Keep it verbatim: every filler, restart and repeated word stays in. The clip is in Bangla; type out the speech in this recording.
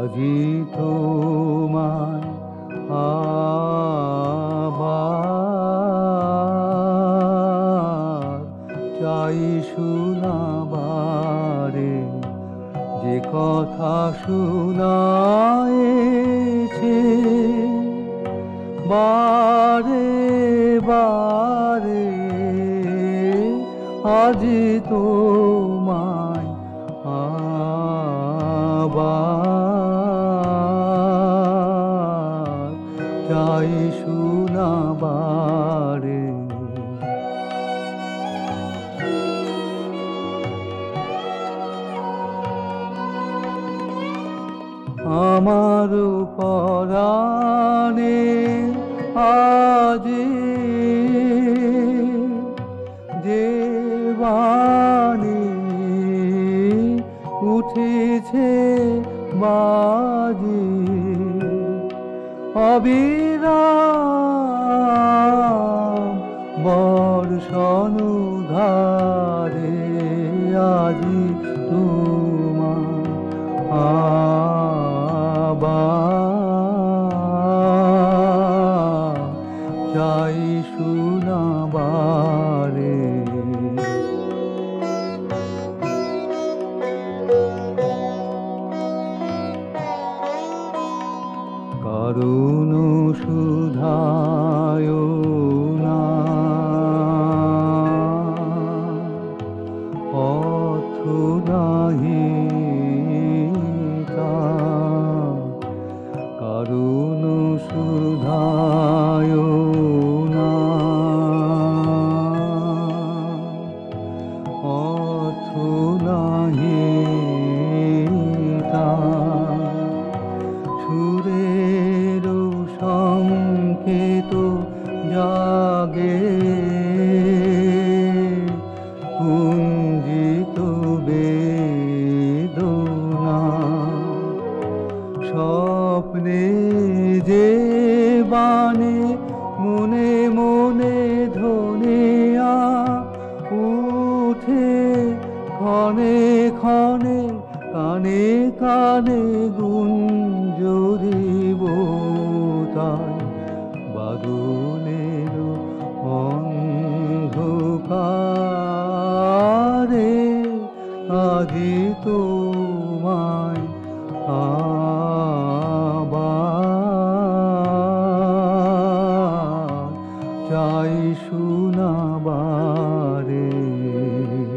আজি তোমায় আবার চাই শোনাবারে, যে কথা শোনায়েছে বারে বারে। আজি তোমায় আবার চাই শোনাবারে। আমার পরাণে আজি যে বাণী উঠেছে বাজি, অবিরাম বর্ষণ ধারে। আজি তোমার আবার চাই শোনাবারে। করুণ সুধায় না পথ নাহি তার, করুণ সুধায় না পথ নাহি তার। সুরের সংকেত জাগে কুঞ্জিত বেদনা, স্বপ্নে যে বাণী মনে মনে ধ্বনিয়া উঠে ক্ষণে ক্ষণে কানে কানে গুঞ্জরিব তাই। বাদলের অন্ধকারে আজি তোমায় আবার চাই শোনাবারে।